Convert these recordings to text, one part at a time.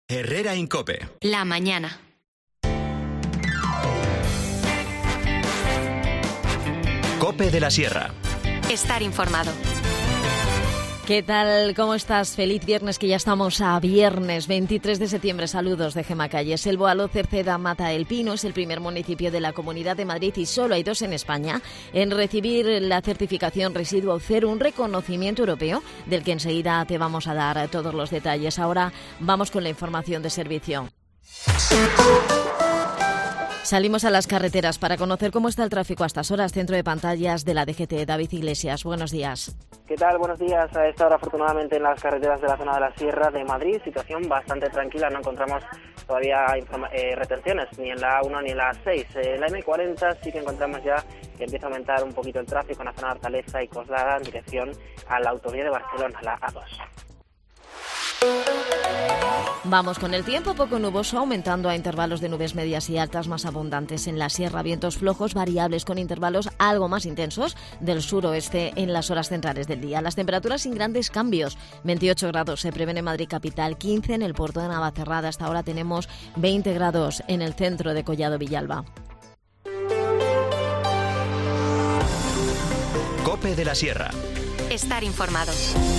Herrera en COPE. La mañana. COPE de la Sierra. Estar informado. ¿Qué tal? ¿Cómo estás? Feliz viernes, que ya estamos a viernes 23 de septiembre. Saludos de Gemma Calles. El Boalo Cerceda Mata el Pino es el primer municipio de la Comunidad de Madrid y solo hay 2 en España en recibir la certificación Residuo Cero, un reconocimiento europeo del que enseguida te vamos a dar todos los detalles. Ahora vamos con la información de servicio. Salimos a las carreteras para conocer cómo está el tráfico a estas horas. Centro de pantallas de la DGT. David Iglesias, buenos días. ¿Qué tal? Buenos días. A esta hora, afortunadamente, en las carreteras de la zona de la Sierra de Madrid, situación bastante tranquila. No encontramos todavía retenciones, ni en la A1 ni en la A6. En la M40 sí que encontramos ya que empieza a aumentar un poquito el tráfico en la zona de Hortaleza y Coslada en dirección a la autovía de Barcelona, la A2. Vamos con el tiempo, poco nuboso, aumentando a intervalos de nubes medias y altas más abundantes en la sierra, vientos flojos variables con intervalos algo más intensos del suroeste en las horas centrales del día. Las temperaturas sin grandes cambios, 28 grados se prevén en Madrid capital, 15 en el puerto de Navacerrada, hasta ahora tenemos 20 grados en el centro de Collado Villalba. COPE de la Sierra. Estar informado.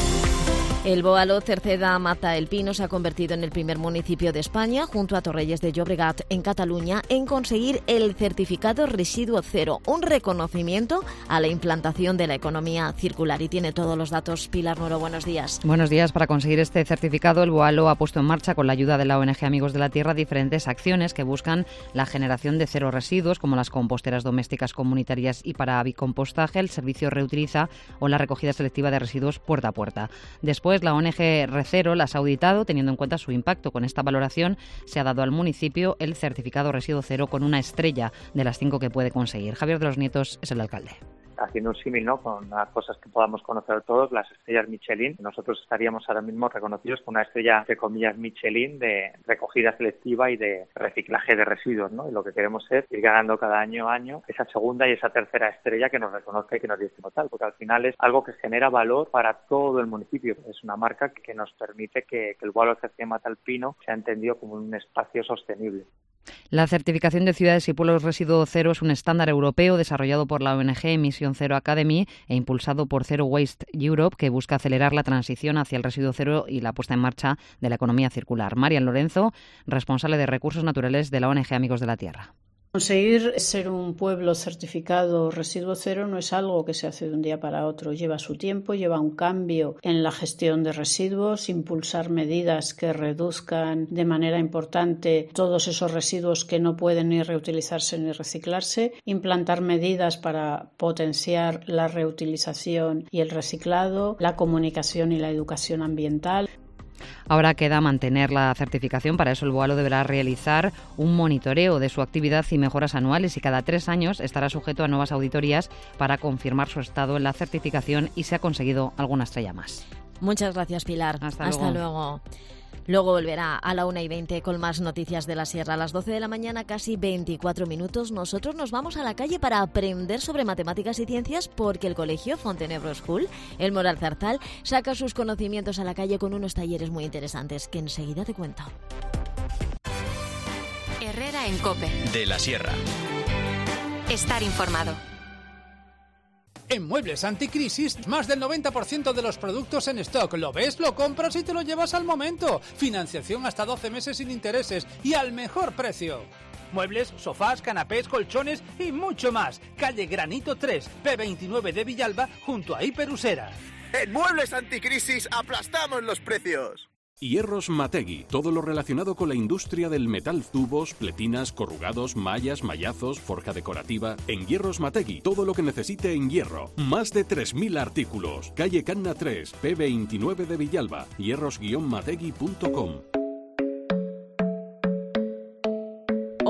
El Boalo Cerceda Mata el Pino se ha convertido en el primer municipio de España, junto a Torrelles de Llobregat, en Cataluña, en conseguir el certificado Residuo Cero, un reconocimiento a la implantación de la economía circular. Y tiene todos los datos Pilar Moro. Buenos días. Buenos días. Para conseguir este certificado, el Boalo ha puesto en marcha, con la ayuda de la ONG Amigos de la Tierra, diferentes acciones que buscan la generación de cero residuos, como las composteras domésticas comunitarias y para bicompostaje, el servicio Reutiliza o la recogida selectiva de residuos puerta a puerta. Después, la ONG Recero las ha auditado, teniendo en cuenta su impacto. Con esta valoración se ha dado al municipio el certificado Residuo Cero con una estrella de las 5 que puede conseguir. Javier de los Nietos es el alcalde. Haciendo un símil, ¿no?, con las cosas que podamos conocer todos, las estrellas Michelin. Nosotros estaríamos ahora mismo reconocidos con una estrella, entre comillas, Michelin de recogida selectiva y de reciclaje de residuos, ¿no? Y lo que queremos es ir ganando cada año esa segunda y esa tercera estrella que nos reconozca y que nos dice como tal, porque al final es algo que genera valor para todo el municipio. Es una marca que nos permite que el Boalo Cerceda Mata el Pino sea entendido como un espacio sostenible. La certificación de ciudades y pueblos Residuo Cero es un estándar europeo desarrollado por la ONG Emisión Cero Academy e impulsado por Zero Waste Europe, que busca acelerar la transición hacia el residuo cero y la puesta en marcha de la economía circular. Marian Lorenzo, responsable de recursos naturales de la ONG Amigos de la Tierra. Conseguir ser un pueblo certificado Residuo Cero no es algo que se hace de un día para otro. Lleva su tiempo, lleva un cambio en la gestión de residuos, impulsar medidas que reduzcan de manera importante todos esos residuos que no pueden ni reutilizarse ni reciclarse, implantar medidas para potenciar la reutilización y el reciclado, la comunicación y la educación ambiental. Ahora queda mantener la certificación. Para eso el Boalo deberá realizar un monitoreo de su actividad y mejoras anuales, y cada 3 años estará sujeto a nuevas auditorías para confirmar su estado en la certificación y si ha conseguido alguna estrella más. Muchas gracias, Pilar. Hasta luego. Luego volverá a la 1:20 con más noticias de la Sierra. A las 12 de la mañana, casi 24 minutos, nosotros nos vamos a la calle para aprender sobre matemáticas y ciencias, porque el colegio Fontenebro School, el Moral Zarzal, saca sus conocimientos a la calle con unos talleres muy interesantes que enseguida te cuento. Herrera en COPE. De la Sierra. Estar informado. En Muebles Anticrisis, más del 90% de los productos en stock. ¿Lo ves? Lo compras y te lo llevas al momento. Financiación hasta 12 meses sin intereses y al mejor precio. Muebles, sofás, canapés, colchones y mucho más. Calle Granito 3, P29 de Villalba, junto a Hiperusera. En Muebles Anticrisis aplastamos los precios. Hierros Mategui, todo lo relacionado con la industria del metal, tubos, pletinas, corrugados, mallas, mallazos, forja decorativa. En Hierros Mategui, todo lo que necesite en hierro. Más de 3.000 artículos. Calle Canna 3, P29 de Villalba. hierros-mategui.com.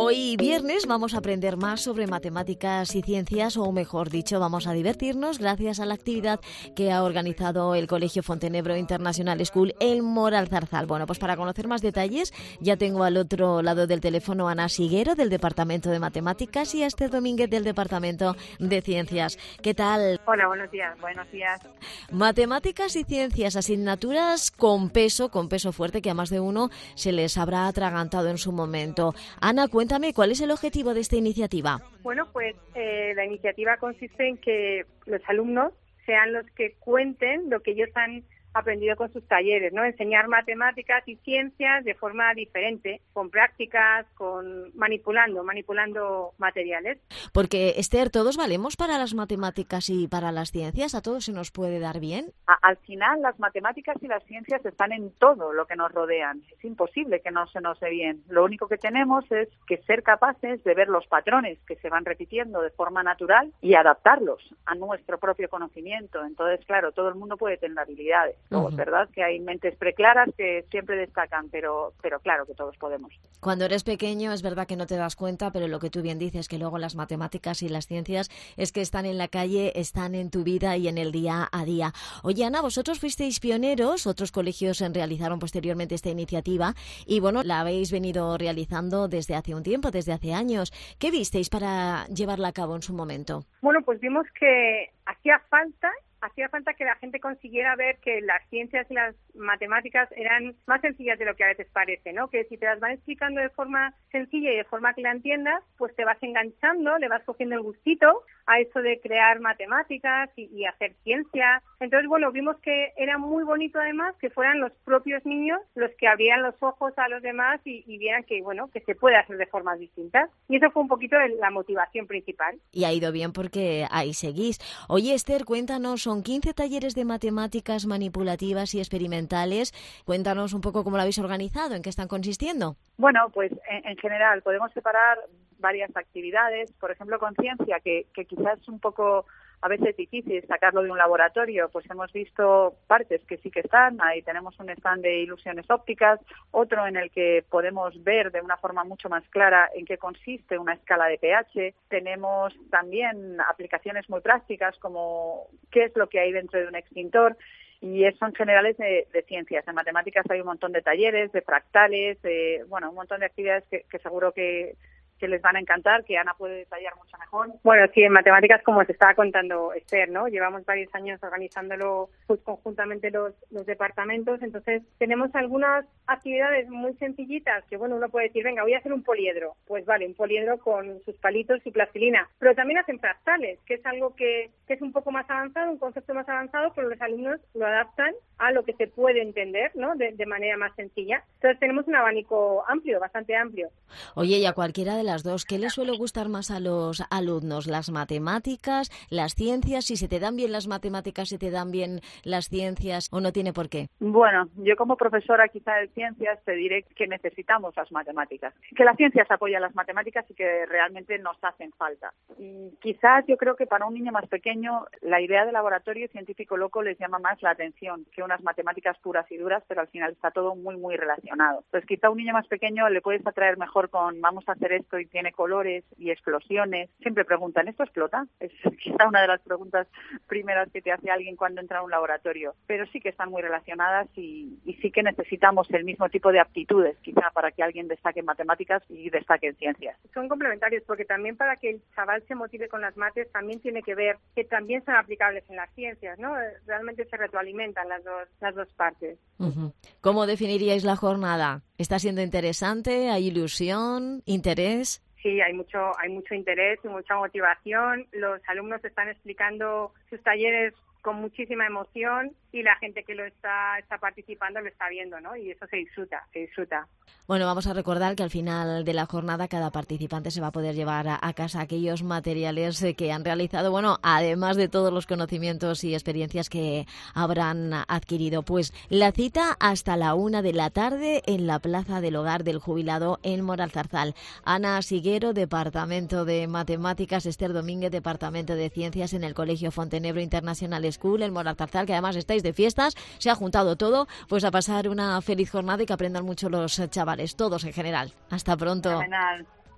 Hoy viernes vamos a aprender más sobre matemáticas y ciencias, o mejor dicho, vamos a divertirnos gracias a la actividad que ha organizado el Colegio Fontenebro International School en Moralzarzal. Bueno, pues para conocer más detalles ya tengo al otro lado del teléfono a Ana Siguero del Departamento de Matemáticas y a Esther Domínguez del Departamento de Ciencias. ¿Qué tal? Hola, buenos días. Buenos días. Matemáticas y ciencias, asignaturas con peso fuerte que a más de uno se les habrá atragantado en su momento. Ana, cuéntame, ¿cuál es el objetivo de esta iniciativa? Bueno, pues la iniciativa consiste en que los alumnos sean los que cuenten lo que ellos han aprendido con sus talleres, ¿no? Enseñar matemáticas y ciencias de forma diferente, con prácticas, con manipulando materiales. Porque, Esther, ¿todos valemos para las matemáticas y para las ciencias? ¿A todos se nos puede dar bien? Al final, las matemáticas y las ciencias están en todo lo que nos rodean. Es imposible que no se nos dé bien. Lo único que tenemos es que ser capaces de ver los patrones que se van repitiendo de forma natural y adaptarlos a nuestro propio conocimiento. Entonces, claro, todo el mundo puede tener habilidades. Luego, es verdad que hay mentes preclaras que siempre destacan, pero claro que todos podemos. Cuando eres pequeño es verdad que no te das cuenta, pero lo que tú bien dices, que luego las matemáticas y las ciencias es que están en la calle, están en tu vida y en el día a día. Oye, Ana, vosotros fuisteis pioneros, otros colegios realizaron posteriormente esta iniciativa y bueno, la habéis venido realizando desde hace un tiempo, desde hace años. ¿Qué visteis para llevarla a cabo en su momento? Bueno, pues vimos que hacía falta que la gente consiguiera ver que las ciencias y las matemáticas eran más sencillas de lo que a veces parece, ¿no? Que si te las van explicando de forma sencilla y de forma que la entiendas, pues te vas enganchando, le vas cogiendo el gustito a eso de crear matemáticas y hacer ciencia. Entonces, bueno, vimos que era muy bonito además que fueran los propios niños los que abrieran los ojos a los demás y vieran que, bueno, que se puede hacer de formas distintas. Y eso fue un poquito la motivación principal. Y ha ido bien porque ahí seguís. Oye, Esther, cuéntanos, son 15 talleres de matemáticas manipulativas y experimentales. Cuéntanos un poco cómo lo habéis organizado, en qué están consistiendo. Bueno, pues en general podemos separar varias actividades. Por ejemplo, con ciencia, que quizás es un poco a veces difícil sacarlo de un laboratorio, pues hemos visto partes que sí que están. Ahí tenemos un stand de ilusiones ópticas, otro en el que podemos ver de una forma mucho más clara en qué consiste una escala de pH. Tenemos también aplicaciones muy prácticas como qué es lo que hay dentro de un extintor. Y son generales de ciencias. En matemáticas hay un montón de talleres, de fractales, un montón de actividades que seguro que les van a encantar, que Ana puede detallar mucho mejor. Bueno, sí, en matemáticas, como te estaba contando Esther, ¿no? Llevamos varios años organizándolo pues conjuntamente los departamentos, entonces tenemos algunas actividades muy sencillitas que, bueno, uno puede decir, venga, voy a hacer un poliedro. Pues vale, un poliedro con sus palitos y plastilina. Pero también hacen fractales, que es algo que es un poco más avanzado, un concepto más avanzado, pero los alumnos lo adaptan a lo que se puede entender, ¿no? De manera más sencilla. Entonces tenemos un abanico amplio, bastante amplio. Oye, y a cualquiera de las dos, ¿qué les suele gustar más a los alumnos? ¿Las matemáticas, las ciencias? Si se te dan bien las matemáticas, se te dan bien las ciencias, ¿o no tiene por qué? Bueno, yo como profesora quizá de ciencias te diré que necesitamos las matemáticas. Que las ciencias apoyan las matemáticas y que realmente nos hacen falta. Y quizás yo creo que para un niño más pequeño la idea de laboratorio científico loco les llama más la atención que unas matemáticas puras y duras, pero al final está todo muy, muy relacionado. Pues quizá a un niño más pequeño le puedes atraer mejor con vamos a hacer esto y tiene colores y explosiones. Siempre preguntan, ¿esto explota? Es quizá una de las preguntas primeras que te hace alguien cuando entra a un laboratorio. Pero sí que están muy relacionadas y sí que necesitamos el mismo tipo de aptitudes, quizá para que alguien destaque en matemáticas y destaque en ciencias. Son complementarios porque también para que el chaval se motive con las mates también tiene que ver que también son aplicables en las ciencias, ¿no? Realmente se retroalimentan las dos partes. Uh-huh. ¿Cómo definiríais la jornada? ¿Está siendo interesante? ¿Hay ilusión? ¿Interés? Sí, hay mucho interés y mucha motivación. Los alumnos están explicando sus talleres con muchísima emoción y la gente que lo está participando lo está viendo, ¿no? Y eso se disfruta. Bueno, vamos a recordar que al final de la jornada cada participante se va a poder llevar a casa aquellos materiales que han realizado, bueno, además de todos los conocimientos y experiencias que habrán adquirido. Pues la cita hasta la 1 de la tarde en la Plaza del Hogar del Jubilado en Moralzarzal. Ana Siguero, Departamento de Matemáticas, Esther Domínguez, Departamento de Ciencias en el Colegio Fontenebro International School en Moralzarzal, que además estáis de fiestas, se ha juntado todo, pues a pasar una feliz jornada y que aprendan mucho los chavales, todos en general. Hasta pronto. Fenomenal.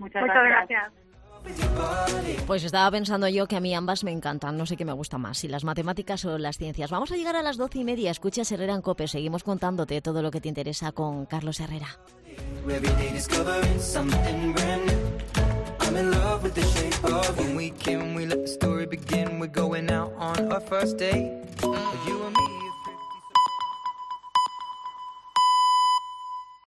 Muchas gracias. Pues estaba pensando yo que a mí ambas me encantan, no sé qué me gusta más, si las matemáticas o las ciencias. Vamos a llegar a las 12:30, escuchas Herrera en COPE, seguimos contándote todo lo que te interesa con Carlos Herrera. I'm in love with the shape of you. When we let the story begin, we're going out on our first date. You and me.